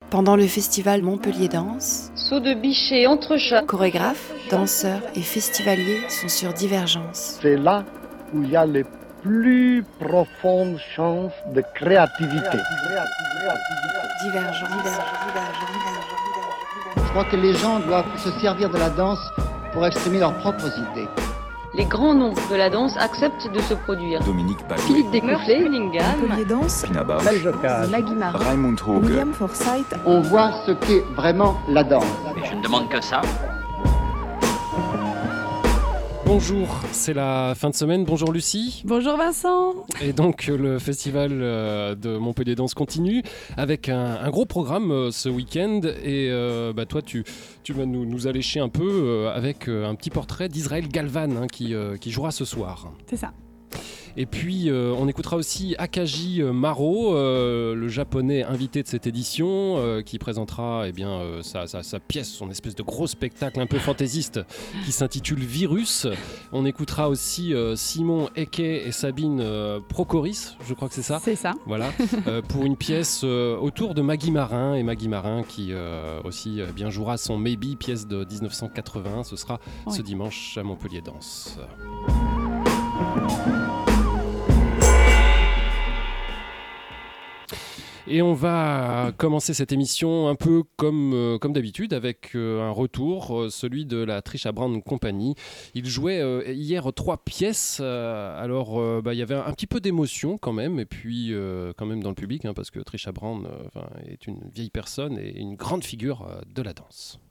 Pendant le festival Montpellier Danse, Saut de bichet, entrechat. chorégraphes, danseurs et festivaliers sont sur Divergence. C'est là où il y a les plus profondes chances de créativité. Divergence. Je crois que les gens doivent se servir de la danse pour exprimer leurs propres idées. Les grands noms de la danse acceptent de se produire. Dominique Balouet, Philippe Descoufflés, Cunningham, Montpellier Danse, Pina Bausch, Maggie Martin, Raimund Hoge. William Forsythe. On voit ce qu'est vraiment la danse. Je ne demande que ça. Bonjour, c'est la fin de semaine. Bonjour Lucie. Bonjour Vincent. Et donc le festival de Montpellier Danse continue avec un gros programme ce week-end. Et toi, tu vas nous allécher un peu avec un petit portrait d'Israël Galvan qui jouera ce soir. C'est ça. Et puis on écoutera aussi Akaji Maro, le japonais invité de cette édition, qui présentera sa pièce, son espèce de gros spectacle un peu fantaisiste qui s'intitule Virus. On écoutera aussi Simon Eke et Sabine Procoris, je crois que c'est ça. C'est ça. Voilà, pour une pièce autour de Maggie Marin, et Maggie Marin qui aussi bien jouera son Maybe, pièce de 1980. Ce sera ce dimanche à Montpellier Danse. Et on va commencer cette émission un peu comme d'habitude avec un retour, celui de la Trisha Brown Company. Il jouait hier 3 pièces, il y avait un petit peu d'émotion quand même, et puis quand même dans le public, parce que Trisha Brown est une vieille personne et une grande figure de la danse.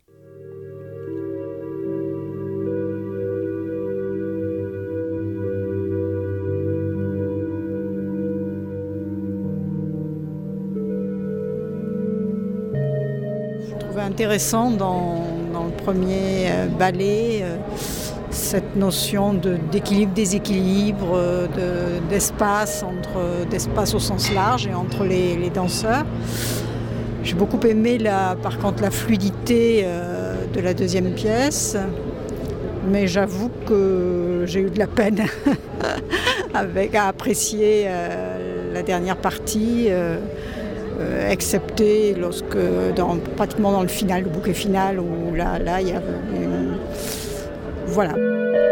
Intéressant dans le premier ballet, cette notion d'équilibre, d'espace, d'espace au sens large et entre les danseurs. J'ai beaucoup aimé par contre la fluidité de la deuxième pièce, mais j'avoue que j'ai eu de la peine à apprécier la dernière partie. Excepté pratiquement dans le final, le bouquet final, où là il y a voilà.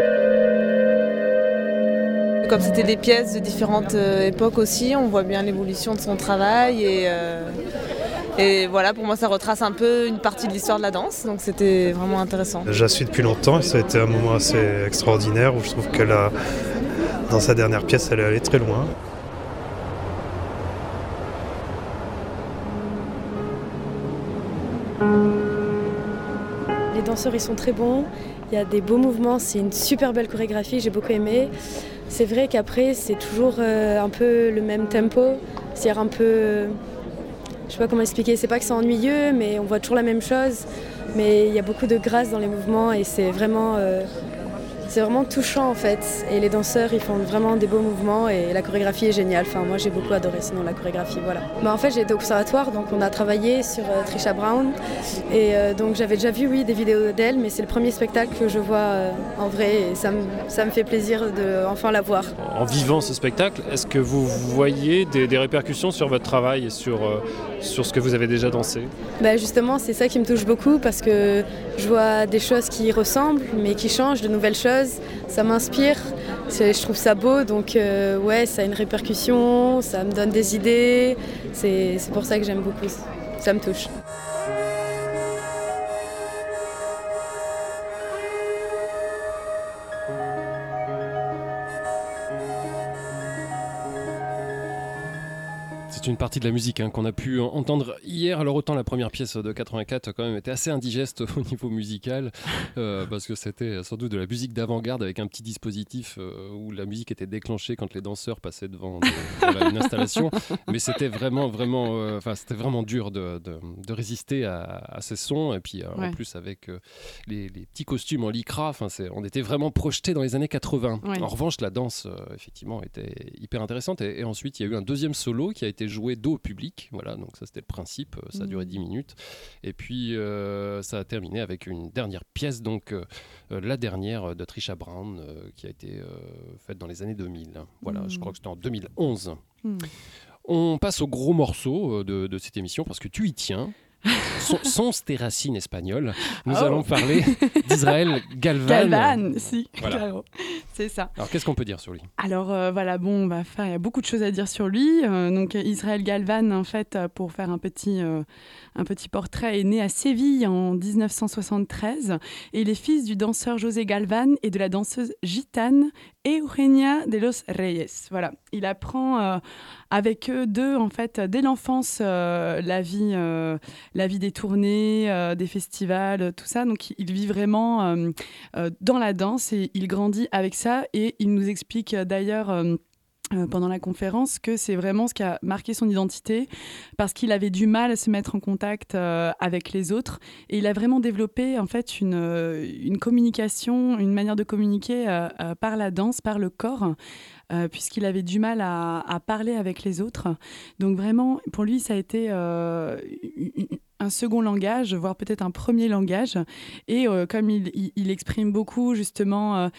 Comme c'était des pièces de différentes époques aussi, on voit bien l'évolution de son travail et voilà, pour moi ça retrace un peu une partie de l'histoire de la danse, donc c'était vraiment intéressant. Je la suis depuis longtemps et ça a été un moment assez extraordinaire où je trouve que dans sa dernière pièce elle est allée très loin. Les danseurs ils sont très bons, il y a des beaux mouvements, c'est une super belle chorégraphie, j'ai beaucoup aimé. C'est vrai qu'après c'est toujours un peu le même tempo, c'est-à-dire un peu, je sais pas comment expliquer, c'est pas que c'est ennuyeux mais on voit toujours la même chose, mais il y a beaucoup de grâce dans les mouvements et c'est vraiment touchant en fait. Et les danseurs ils font vraiment des beaux mouvements et la chorégraphie est géniale. Enfin moi j'ai beaucoup adoré sinon la chorégraphie, voilà. En fait j'ai été au conservatoire donc on a travaillé sur Trisha Brown et donc j'avais déjà vu des vidéos d'elle mais c'est le premier spectacle que je vois en vrai et ça me fait plaisir de enfin la voir. En vivant ce spectacle, est-ce que vous voyez des répercussions sur votre travail et sur ce que vous avez déjà dansé ? Justement c'est ça qui me touche beaucoup parce que je vois des choses qui ressemblent mais qui changent, de nouvelles choses. Ça m'inspire, je trouve ça beau, donc ça a une répercussion, ça me donne des idées, c'est pour ça que j'aime beaucoup, ça me touche. C'est une partie de la musique qu'on a pu entendre hier. Alors autant la première pièce de 84 quand même était assez indigeste au niveau musical parce que c'était sans doute de la musique d'avant-garde avec un petit dispositif où la musique était déclenchée quand les danseurs passaient devant une installation. Mais c'était vraiment dur de résister à ces sons et puis en plus avec les petits costumes en lycra. On était vraiment projetés dans les années 80. Ouais. En revanche, la danse effectivement était hyper intéressante et ensuite il y a eu un deuxième solo qui a été joué dos au public, voilà, donc ça c'était le principe, ça a duré 10 minutes et puis ça a terminé avec une dernière pièce, donc la dernière de Trisha Brown qui a été faite dans les années 2000, voilà, je crois que c'était en 2011. On passe au gros morceau de cette émission parce que tu y tiens. sont tes racines espagnoles. Nous allons parler d'Israël Galvan. Galvan, si, voilà. claro. C'est ça. Alors, qu'est-ce qu'on peut dire sur lui ? Alors voilà, bon, il y a beaucoup de choses à dire sur lui. Donc Israël Galvan, en fait, pour faire un petit portrait, est né à Séville en 1973 et il est fils du danseur José Galvan et de la danseuse gitane Eugenia de los Reyes. Voilà, il apprend avec eux deux, en fait, dès l'enfance, la vie des tournées, des festivals, tout ça. Donc il vit vraiment dans la danse et il grandit avec ça. Et il nous explique d'ailleurs pendant la conférence que c'est vraiment ce qui a marqué son identité parce qu'il avait du mal à se mettre en contact avec les autres et il a vraiment développé en fait une communication, une manière de communiquer par la danse, par le corps. Puisqu'il avait du mal à parler avec les autres. Donc vraiment, pour lui, ça a été un second langage, voire peut-être un premier langage. Et comme il exprime beaucoup, justement,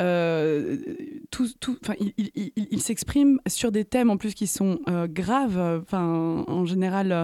il s'exprime sur des thèmes en plus qui sont graves. En général,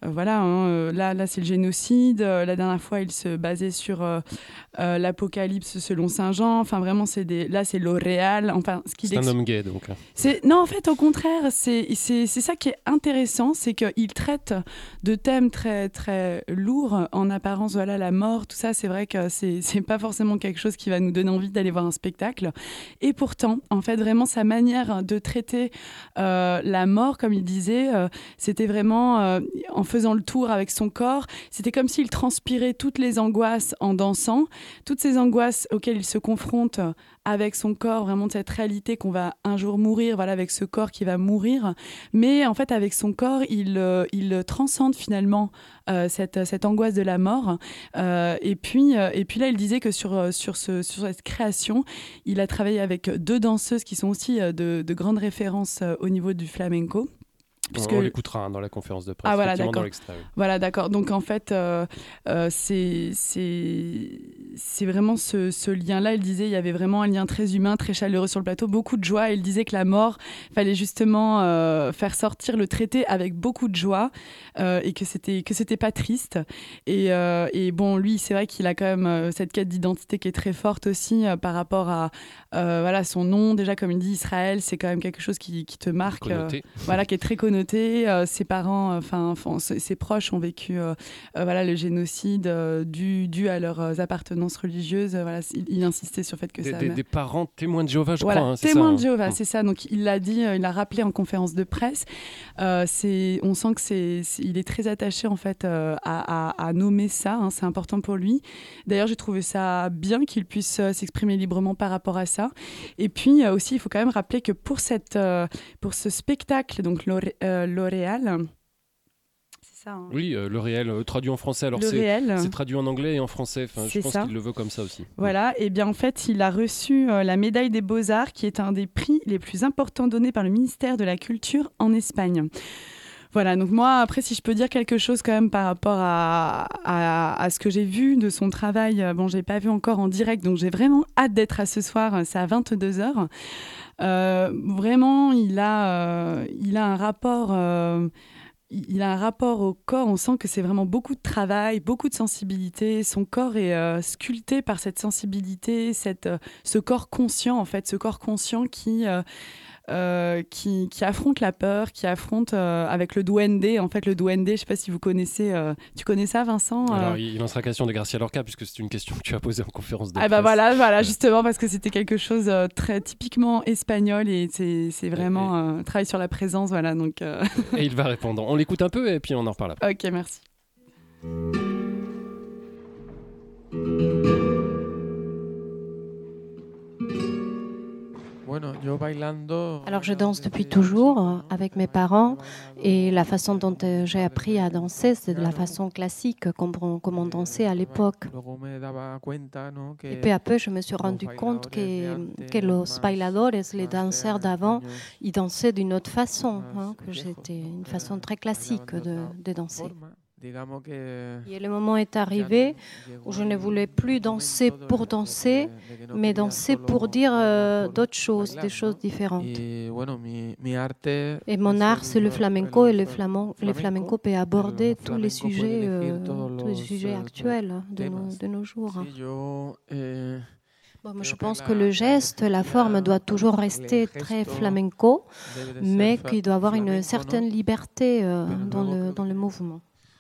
là, c'est le génocide. La dernière fois, il se basait sur l'Apocalypse selon Saint Jean. Enfin, vraiment, là, c'est l'Oréal. Enfin, c'est un homme gay, donc. Non, en fait, au contraire, c'est ça qui est intéressant, c'est qu'il traite de thèmes très, très lourds. En apparence, voilà, la mort, tout ça, c'est vrai que c'est pas forcément quelque chose qui va nous donner envie d'aller voir un spectacle. Et pourtant, en fait, vraiment, sa manière de traiter la mort, comme il disait, c'était vraiment en faisant le tour avec son corps. C'était comme s'il transpirait toutes les angoisses en dansant, toutes ces angoisses auxquelles il se confronte avec son corps, vraiment de cette réalité qu'on va un jour mourir, voilà, avec ce corps qui va mourir. Mais en fait, avec son corps, il transcende finalement cette angoisse de la mort. Et puis là, il disait que sur cette création, il a travaillé avec deux danseuses qui sont aussi de grandes références au niveau du flamenco. On l'écoutera dans la conférence de presse, voilà, d'accord. Dans l'extrait. Oui. Voilà, d'accord. Donc en fait, c'est vraiment ce lien-là. Il disait il y avait vraiment un lien très humain, très chaleureux sur le plateau, beaucoup de joie. Il disait que la mort, fallait justement faire sortir le traité avec beaucoup de joie et que c'était pas triste. Et bon, lui, c'est vrai qu'il a quand même cette quête d'identité qui est très forte aussi par rapport à son nom. Déjà, comme il dit, Israël, c'est quand même quelque chose qui te marque, qui est très connoté. Ses parents, ses proches ont vécu le génocide dû à leurs appartenances religieuses. Il insistait sur le fait que des parents témoins de Jéhovah, je crois. Voilà, témoins de Jéhovah, c'est ça. Donc il l'a dit, il l'a rappelé en conférence de presse. On sent que il est très attaché en fait à nommer ça. C'est important pour lui. D'ailleurs, j'ai trouvé ça bien qu'il puisse s'exprimer librement par rapport à ça. Et puis aussi, il faut quand même rappeler que pour ce spectacle, donc L'Oréal. C'est ça. Hein. Oui, L'Oréal, traduit en français. Alors c'est traduit en anglais et en français. Je pense qu'il le veut comme ça aussi. Voilà. Et bien en fait, il a reçu la médaille des Beaux-Arts, qui est un des prix les plus importants donnés par le ministère de la Culture en Espagne. Voilà, donc moi, après, si je peux dire quelque chose quand même par rapport à ce que j'ai vu de son travail, bon, je n'ai pas vu encore en direct, donc j'ai vraiment hâte d'être à ce soir, c'est à 22h. Vraiment, il a un rapport au corps. On sent que c'est vraiment beaucoup de travail, beaucoup de sensibilité. Son corps est sculpté par cette sensibilité, ce corps conscient, en fait, ce corps conscient qui affronte la peur, qui affronte avec le duende. En fait, le duende, je ne sais pas si vous connaissez. Tu connais ça, Vincent ? Alors, il en sera question de Garcia Lorca, puisque c'est une question que tu as posée en conférence de presse. Voilà, justement, parce que c'était quelque chose très typiquement espagnol et c'est vraiment travail sur la présence. Voilà, donc, Et il va répondre. On l'écoute un peu et puis on en reparle après. Ok, merci. Alors je danse depuis toujours avec mes parents et la façon dont j'ai appris à danser, c'est de la façon classique comme on dansait à l'époque. Et peu à peu, je me suis rendu compte que los bailadores, les danseurs d'avant, ils dansaient d'une autre façon, que c'était une façon très classique de danser. Et le moment est arrivé où je ne voulais plus danser pour danser, mais danser pour dire d'autres choses, des choses différentes. Et mon art, c'est le flamenco, et le flamenco peut aborder tous les sujets actuels de nos jours. Moi, je pense que le geste, la forme doit toujours rester très flamenco, mais qu'il doit avoir une certaine liberté dans le mouvement.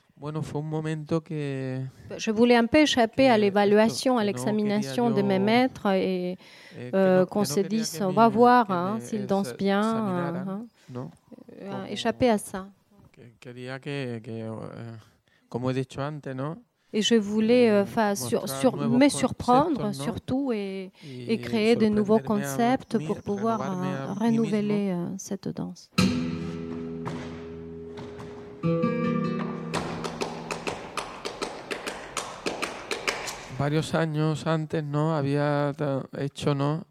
Je voulais un peu échapper à l'évaluation, à l'examination de mes maîtres et qu'on se dise, on va voir s'ils dansent bien, échapper à ça. Et je voulais me surprendre surtout et créer de nouveaux concepts pour pouvoir renouveler cette danse. Varios años antes, había hecho,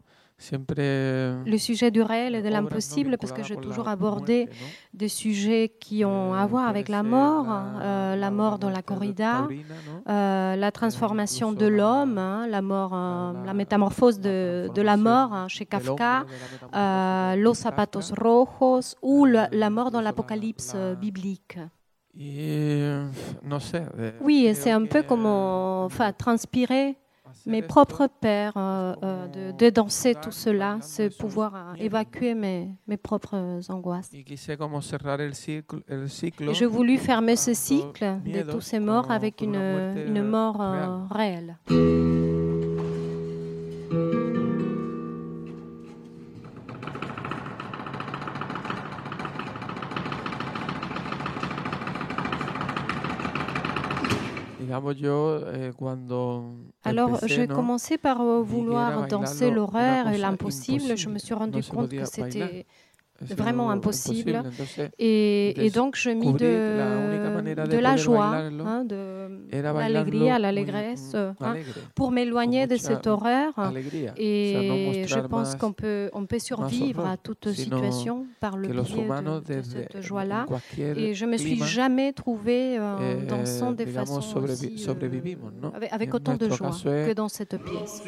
le sujet du réel et de l'impossible, parce que j'ai toujours abordé des sujets qui ont à voir avec la mort dans la corrida, la transformation de l'homme, la mort, la métamorphose de la mort chez Kafka, Los zapatos rojos ou la mort dans l'Apocalypse biblique. Oui, et c'est un peu comme transpirer mes propres pères, de danser tout cela, c'est pouvoir évacuer mes propres angoisses. Et j'ai voulu fermer ce cycle de tous ces morts avec une mort réelle. Alors, j'ai commencé par vouloir danser l'horreur et l'impossible. Je me suis rendu compte que c'était vraiment impossible. Et donc, je mis de la joie, de l'alegria, l'allégresse, pour m'éloigner de cette horreur. Et je pense qu'on peut survivre à toute situation par le biais de cette joie-là. Et je ne me suis jamais trouvée dansant de façon aussi, avec autant de joie que dans cette pièce.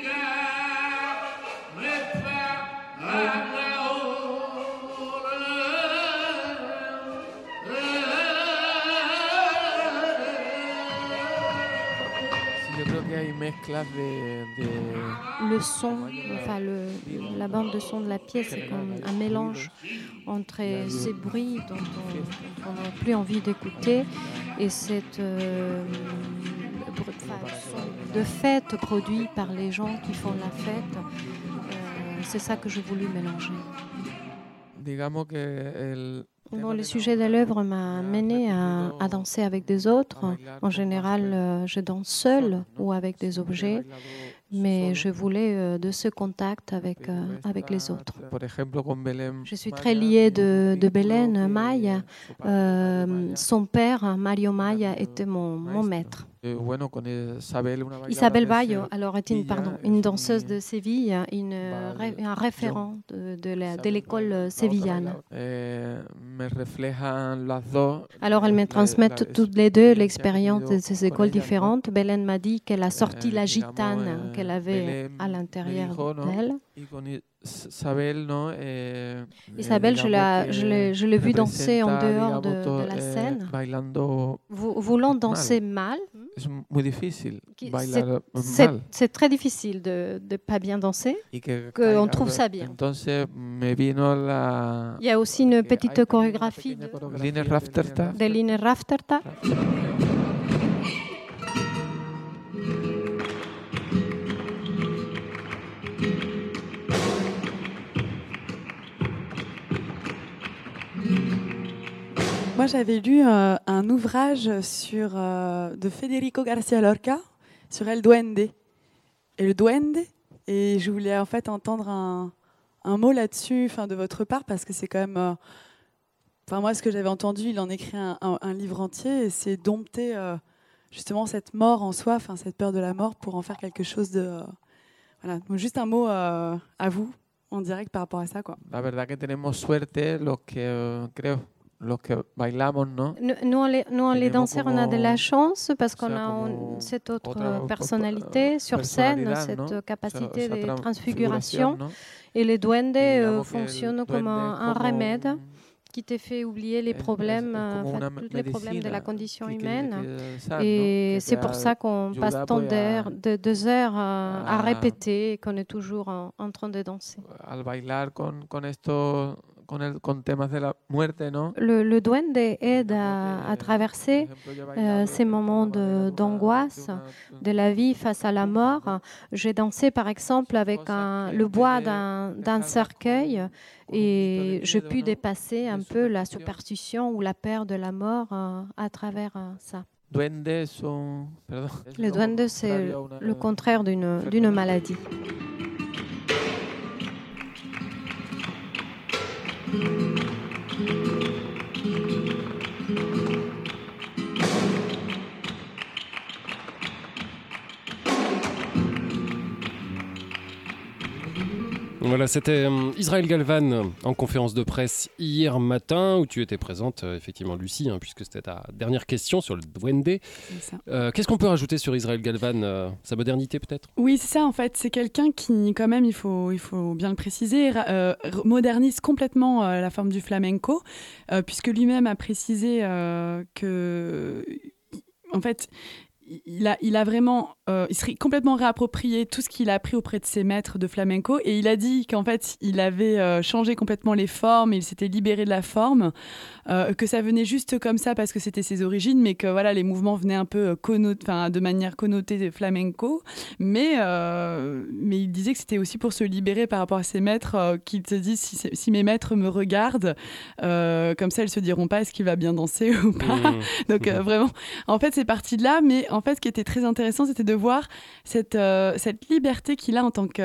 Le son, la bande de son de la pièce est comme un mélange entre ces bruits dont on n'a plus envie d'écouter et cette son de fête produit par les gens qui font la fête. C'est ça que j'ai voulu mélanger. Le sujet de l'œuvre m'a mené à danser avec des autres. En général, je danse seule ou avec des objets, mais je voulais de ce contact avec les autres. Je suis très liée de Belén Maya. Son père, Mario Maya, était mon maître. Isabel Bayo, alors est une danseuse de Séville, un référent de l'école sévillane. Alors elles me transmettent toutes les deux l'expérience de ces écoles différentes. Belén m'a dit qu'elle a sorti la gitane qu'elle avait à l'intérieur d'elle. Isabelle, je l'ai vue danser en dehors de la scène, voulant danser mal. C'est très difficile de ne pas bien danser, qu'on trouve ça bien. Il y a aussi une petite chorégraphie de Line Rafterta. Moi, j'avais lu un ouvrage de Federico García Lorca sur El Duende. Et le Duende, et je voulais en fait entendre un mot là-dessus de votre part, parce que c'est quand même... moi, ce que j'avais entendu, il en écrit un livre entier, et c'est dompter justement cette mort en soi, cette peur de la mort, pour en faire quelque chose de... Voilà, donc juste un mot à vous, en direct par rapport à ça, quoi. La verdad que tenemos suerte los que creo los que bailamos, ¿no? Nous, les danseurs, on a de la chance parce qu'on a cette autre personnalité sur scène, cette capacité de transfiguration. Et les duendes fonctionnent comme un remède qui te fait oublier les problèmes, tous les problèmes de la condition humaine. Et c'est pour ça qu'on passe tant d'heures, 2 heures à répéter et qu'on est toujours en train de danser. Al bailar con esto, con temas de la muerte, ¿no? Le duende aide à traverser ces moments d'angoisse de la vie face à la mort. J'ai dansé par exemple avec le bois d'un cercueil et j'ai pu dépasser un peu la superstition ou la peur de la mort à travers ça. Le duende, c'est le contraire d'une maladie. Voilà, c'était Israël Galvan en conférence de presse hier matin où tu étais présente, effectivement Lucie, puisque c'était ta dernière question sur le duende. Qu'est-ce qu'on peut rajouter sur Israël Galvan, sa modernité peut-être? Oui, c'est ça en fait, c'est quelqu'un qui quand même, il faut bien le préciser, modernise complètement la forme du flamenco, puisque lui-même a précisé que, en fait, il a vraiment, il serait complètement réapproprié tout ce qu'il a appris auprès de ses maîtres de flamenco, et il a dit qu'en fait il avait changé complètement les formes, il s'était libéré de la forme, que ça venait juste comme ça parce que c'était ses origines, mais que voilà, les mouvements venaient un peu de manière connotée de flamenco, mais il disait que c'était aussi pour se libérer par rapport à ses maîtres, qu'il se dit si mes maîtres me regardent, comme ça ils se diront pas est-ce qu'il va bien danser ou pas. Donc vraiment, en fait c'est parti de là, mais en fait ce qui était très intéressant c'était de voir cette liberté qu'il a en tant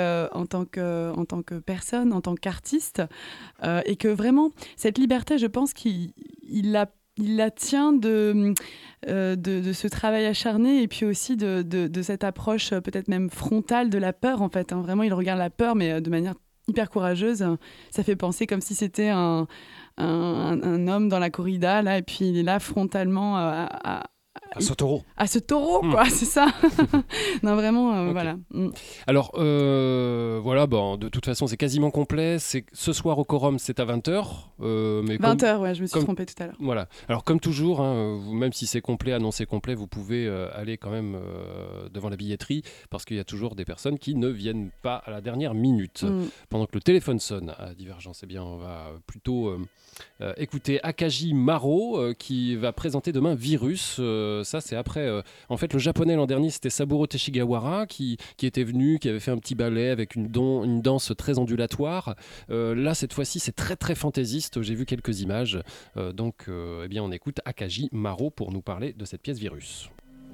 que personne, en tant qu'artiste, et que vraiment cette liberté, je pense qu'il la tient de ce travail acharné, et puis aussi de cette approche peut-être même frontale de la peur en fait. Vraiment, il regarde la peur, mais de manière hyper courageuse. Ça fait penser comme si c'était un homme dans la corrida, là, et puis il est là frontalement à ce taureau. À ce taureau, quoi, c'est ça. Non, vraiment, okay. Voilà. Alors, voilà, bon, de toute façon, c'est quasiment complet. Ce soir au Quorum, c'est à 20h. 20h, ouais, je me suis trompée tout à l'heure. Voilà. Alors, comme toujours, même si c'est complet, annoncé complet, vous pouvez aller quand même devant la billetterie, parce qu'il y a toujours des personnes qui ne viennent pas à la dernière minute. Pendant que le téléphone sonne à Divergence, eh bien, on va plutôt écouter Akaji Maro, qui va présenter demain Virus. Ça, c'est après. En fait, le japonais l'an dernier, c'était Saburo Teshigawara qui était venu, qui avait fait un petit ballet avec une danse très ondulatoire. Là, cette fois-ci, c'est très très fantaisiste. J'ai vu quelques images. Donc, eh bien, on écoute Akaji Maro pour nous parler de cette pièce Virus.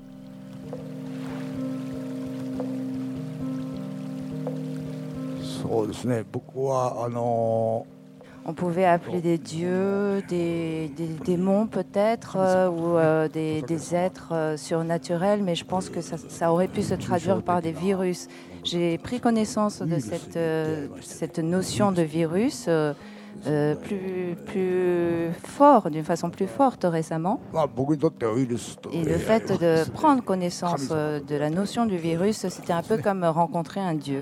On pouvait appeler des dieux, des démons peut-être, ou des êtres surnaturels, mais je pense que ça aurait pu se traduire par des virus. J'ai pris connaissance de cette notion de virus plus fort, d'une façon plus forte récemment. Et le fait de prendre connaissance de la notion du virus, c'était un peu comme rencontrer un dieu.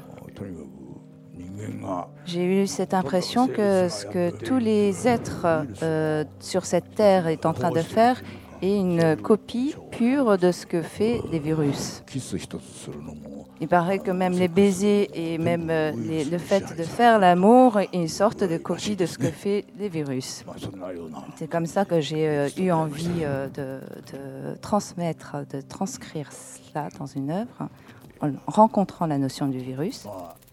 J'ai eu cette impression que ce que tous les êtres sur cette terre est en train de faire est une copie pure de ce que fait les virus. Il paraît que même les baisers et même le fait de faire l'amour est une sorte de copie de ce que fait les virus. C'est comme ça que j'ai eu envie de transmettre, de transcrire cela dans une œuvre, en rencontrant la notion du virus.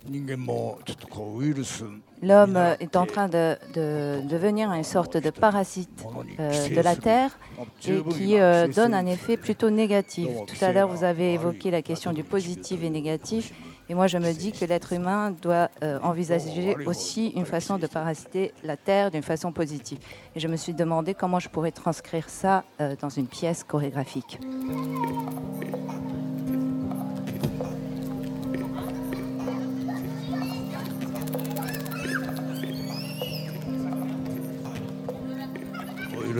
L'homme est en train de devenir une sorte de parasite de la Terre et qui donne un effet plutôt négatif. Tout à l'heure, vous avez évoqué la question du positif et négatif. Et moi, je me dis que l'être humain doit envisager aussi une façon de parasiter la Terre d'une façon positive. Et je me suis demandé comment je pourrais transcrire ça dans une pièce chorégraphique.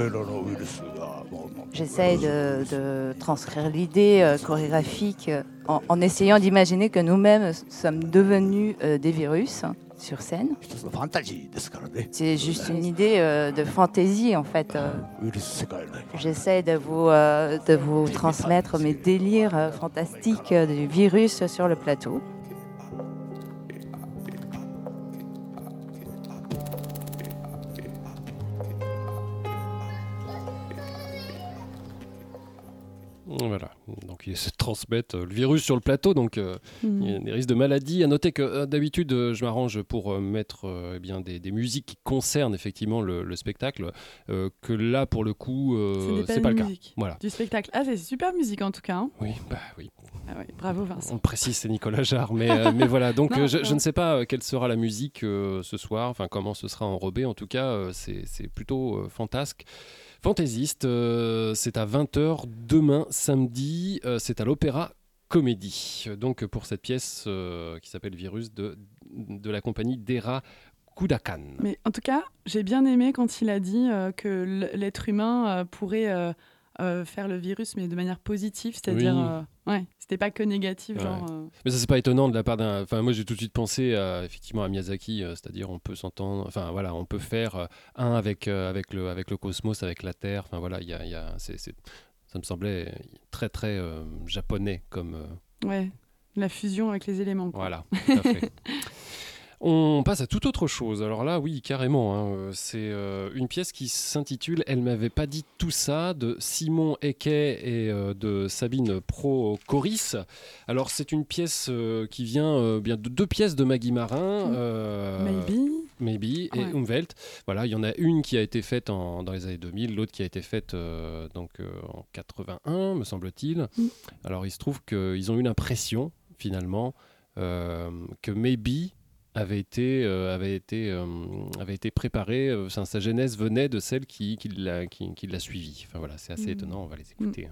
J'essaye de transcrire l'idée chorégraphique en essayant d'imaginer que nous-mêmes sommes devenus des virus sur scène. C'est juste une idée de fantaisie en fait. J'essaie de vous transmettre mes délires fantastiques du virus sur le plateau. Voilà, donc ils se transmettent le virus sur le plateau, donc il y a des risques de maladie. À noter que d'habitude, je m'arrange pour mettre des musiques qui concernent effectivement le spectacle, que là, pour le coup, c'est pas le cas. Voilà. Du spectacle. Ah, c'est super musique en tout cas. Hein. Oui, oui. Ah ouais, bravo Vincent. On précise, c'est Nicolas Jarre, mais voilà. Donc non, je ne sais pas quelle sera la musique ce soir, enfin comment ce sera enrobé. En tout cas, c'est plutôt fantasque. Fantaisiste, c'est à 20h demain samedi, c'est à l'Opéra Comédie. Donc pour cette pièce qui s'appelle Virus de la compagnie Dera Kudakan. Mais en tout cas, j'ai bien aimé quand il a dit que l'être humain pourrait faire le virus, mais de manière positive, c'est-à-dire, c'était pas que négatif, genre. Mais ça c'est pas étonnant de la part d'un. Enfin, moi j'ai tout de suite pensé effectivement à Miyazaki, c'est-à-dire on peut s'entendre. Enfin voilà, on peut faire un avec le cosmos, avec la Terre. Enfin voilà, ça me semblait très très japonais comme. Ouais, la fusion avec les éléments. Quoi. Voilà, tout à fait. On passe à toute autre chose. Alors là, oui, carrément. Hein. C'est une pièce qui s'intitule « Elle m'avait pas dit tout ça » de Simon Ecquet et de Sabine Procoris. Alors, c'est une pièce qui vient bien de deux pièces de Maggie Marin. Maybe et Umwelt. Voilà, il y en a une qui a été faite dans les années 2000, l'autre qui a été faite en 81, me semble-t-il. Alors, il se trouve qu'ils ont eu l'impression, finalement, que Maybe avait été préparée, sa genèse venait de celle qui l'a suivie. Enfin voilà, c'est assez étonnant, on va les écouter.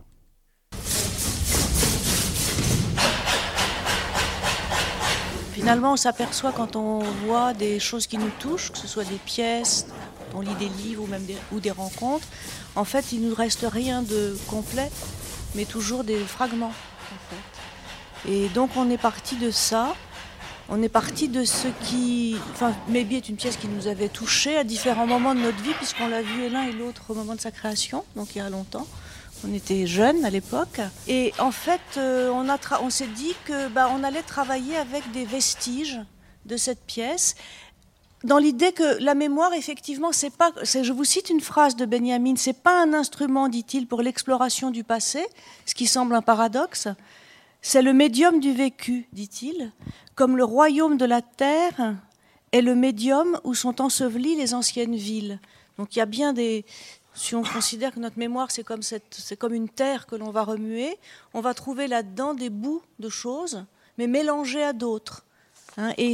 Finalement, on s'aperçoit quand on voit des choses qui nous touchent, que ce soit des pièces, on lit des livres ou des rencontres, en fait, il ne nous reste rien de complet, mais toujours des fragments. En fait. Et donc, on est parti de ça. On est parti de ce qui... Enfin, Maybe est une pièce qui nous avait touchés à différents moments de notre vie, puisqu'on l'a vu l'un et l'autre au moment de sa création, donc il y a longtemps. On était jeunes à l'époque. Et en fait, on s'est dit qu'on allait travailler avec des vestiges de cette pièce, dans l'idée que la mémoire, effectivement, je vous cite une phrase de Benjamin, c'est pas un instrument, dit-il, pour l'exploration du passé, ce qui semble un paradoxe. C'est le médium du vécu, dit-il, comme le royaume de la terre est le médium où sont ensevelies les anciennes villes. Donc il y a bien des... Si on considère que notre mémoire, c'est comme une terre que l'on va remuer, on va trouver là-dedans des bouts de choses, mais mélangés à d'autres. Hein, et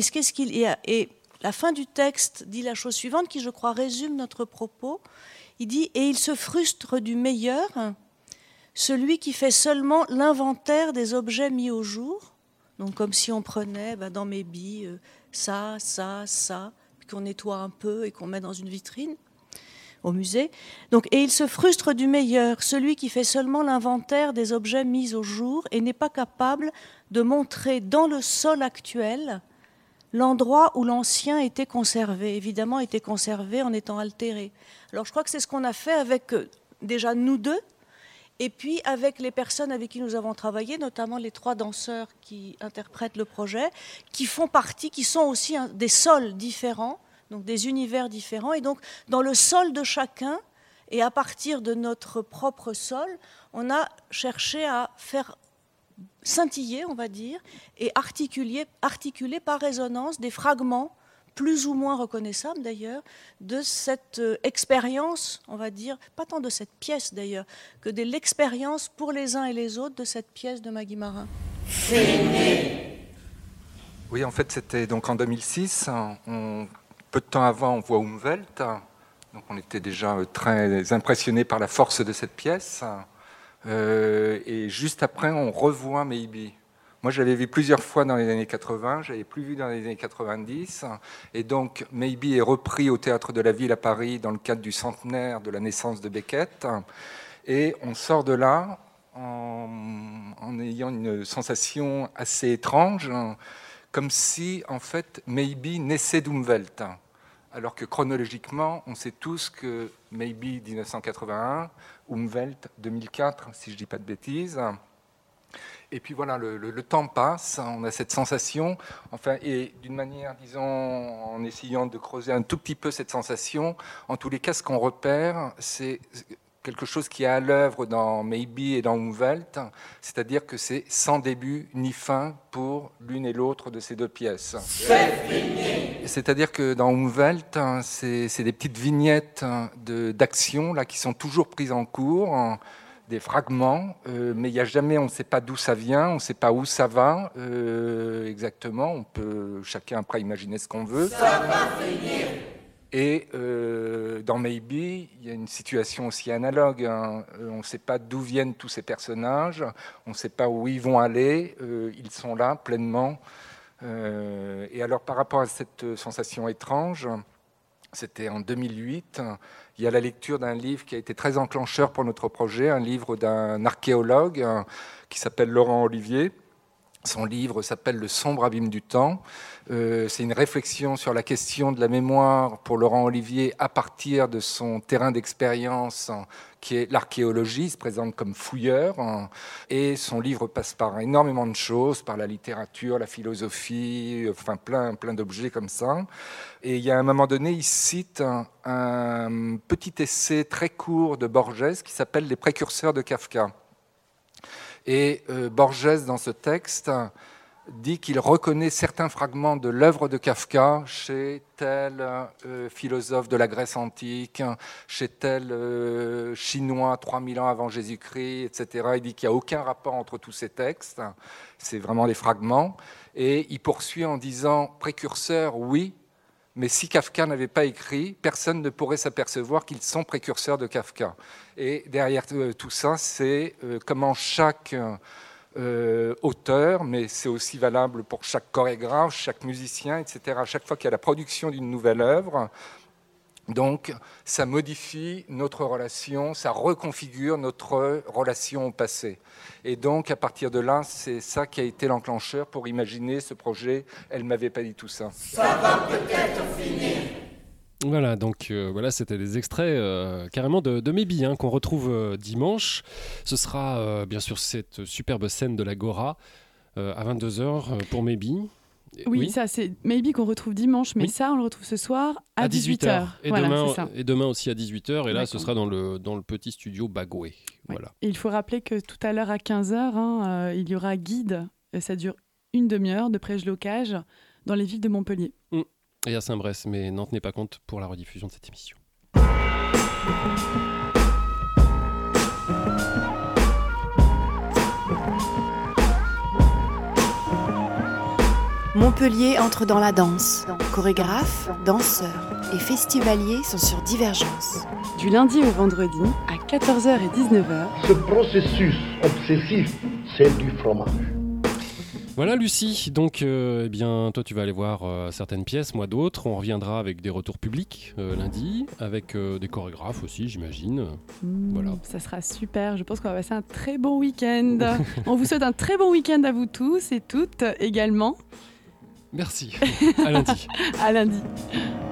la fin du texte dit la chose suivante, qui, je crois, résume notre propos. Il dit « Et il se frustre du meilleur ». Celui qui fait seulement l'inventaire des objets mis au jour, donc comme si on prenait dans mes billes ça, puis qu'on nettoie un peu et qu'on met dans une vitrine au musée. Donc, et il se frustre du meilleur, celui qui fait seulement l'inventaire des objets mis au jour et n'est pas capable de montrer dans le sol actuel l'endroit où l'ancien était conservé, évidemment était conservé en étant altéré. Alors je crois que c'est ce qu'on a fait avec déjà nous deux, et puis avec les personnes avec qui nous avons travaillé, notamment les 3 danseurs qui interprètent le projet, qui sont aussi des sols différents, donc des univers différents. Et donc dans le sol de chacun, et à partir de notre propre sol, on a cherché à faire scintiller, on va dire, et articuler par résonance des fragments plus ou moins reconnaissable d'ailleurs, de cette expérience, on va dire, pas tant de cette pièce d'ailleurs, que de l'expérience pour les uns et les autres de cette pièce de Maggie Marin. Oui, en fait, c'était donc en 2006. Peu de temps avant, on voit Umwelt. Donc on était déjà très impressionnés par la force de cette pièce. Et juste après, on revoit Maybe. Moi, je l'avais vu plusieurs fois dans les années 80, je l'avais plus vu dans les années 90. Et donc, Maybe est repris au Théâtre de la Ville à Paris dans le cadre du centenaire de la naissance de Beckett. Et on sort de là en ayant une sensation assez étrange, comme si, en fait, Maybe naissait d'Umwelt. Alors que chronologiquement, on sait tous que Maybe 1981, Umwelt 2004, si je ne dis pas de bêtises. Et puis voilà, le temps passe, on a cette sensation, enfin, et d'une manière, disons, en essayant de creuser un tout petit peu cette sensation, en tous les cas, ce qu'on repère, c'est quelque chose qui est à l'œuvre dans Maybe et dans Umwelt, c'est-à-dire que c'est sans début ni fin pour l'une et l'autre de ces deux pièces. C'est-à-dire que dans Umwelt, c'est des petites vignettes d'action là, qui sont toujours prises en cours, des fragments, mais il n'y a jamais, on ne sait pas d'où ça vient, on ne sait pas où ça va exactement, on peut chacun après imaginer ce qu'on veut. Ça va finir. Et dans Maybe, il y a une situation aussi analogue. On ne sait pas d'où viennent tous ces personnages, on ne sait pas où ils vont aller, ils sont là pleinement. Et alors par rapport à cette sensation étrange, c'était en 2008, il y a la lecture d'un livre qui a été très enclencheur pour notre projet, un livre d'un archéologue qui s'appelle Laurent Olivier. Son livre s'appelle « Le sombre abîme du temps ». C'est une réflexion sur la question de la mémoire pour Laurent Olivier à partir de son terrain d'expérience qui est l'archéologie. Il se présente comme fouilleur et son livre passe par énormément de choses, par la littérature, la philosophie, enfin plein d'objets comme ça. Et il y a un moment donné, il cite un petit essai très court de Borges qui s'appelle « Les précurseurs de Kafka ». Et Borges, dans ce texte, dit qu'il reconnaît certains fragments de l'œuvre de Kafka chez tel philosophe de la Grèce antique, chez tel Chinois 3000 ans avant Jésus-Christ, etc. Il dit qu'il n'y a aucun rapport entre tous ces textes, c'est vraiment des fragments. Et il poursuit en disant « précurseur, oui ». Mais si Kafka n'avait pas écrit, personne ne pourrait s'apercevoir qu'ils sont précurseurs de Kafka. Et derrière tout ça, c'est comment chaque auteur, mais c'est aussi valable pour chaque chorégraphe, chaque musicien, etc. À chaque fois qu'il y a la production d'une nouvelle œuvre, donc ça modifie notre relation, ça reconfigure notre relation au passé. Et donc à partir de là, c'est ça qui a été l'enclencheur pour imaginer ce projet. Elle ne m'avait pas dit tout ça. Ça va peut-être finir. Voilà, donc voilà, c'était des extraits carrément de Maybe qu'on retrouve dimanche. Ce sera bien sûr cette superbe scène de l'Agora à 22h pour Maybe. Oui, ça c'est Maybe qu'on retrouve dimanche, mais ça on le retrouve ce soir à 18h. Et, voilà, demain aussi à 18h, et là ce sera dans le petit studio Bagoué. Voilà. Et il faut rappeler que tout à l'heure à 15h, il y aura guide, ça dure une demi-heure de prêche-locage dans les villes de Montpellier. Et à Saint-Brest, mais n'en tenez pas compte pour la rediffusion de cette émission. Montpellier entre dans la danse. Chorégraphes, danseurs et festivaliers sont sur Divergence. Du lundi au vendredi, à 14h et 19h. Ce processus obsessif, c'est du fromage. Voilà Lucie, donc eh bien, toi tu vas aller voir certaines pièces, moi d'autres. On reviendra avec des retours publics lundi, avec des chorégraphes aussi j'imagine. Voilà. Ça sera super, je pense qu'on va passer un très bon week-end. On vous souhaite un très bon week-end à vous tous et toutes également. Merci, à lundi. À lundi.